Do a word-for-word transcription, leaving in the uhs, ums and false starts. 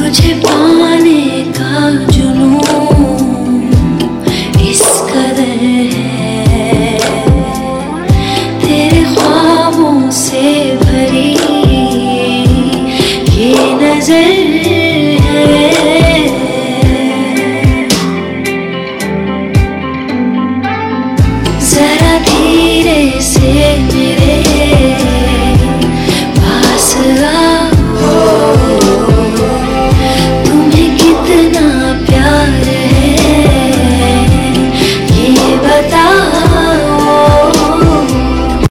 तुझे पाने का जुनून इस कदर है, तेरे ख्वाबों से भरी ये नजर है। जरा धीरे से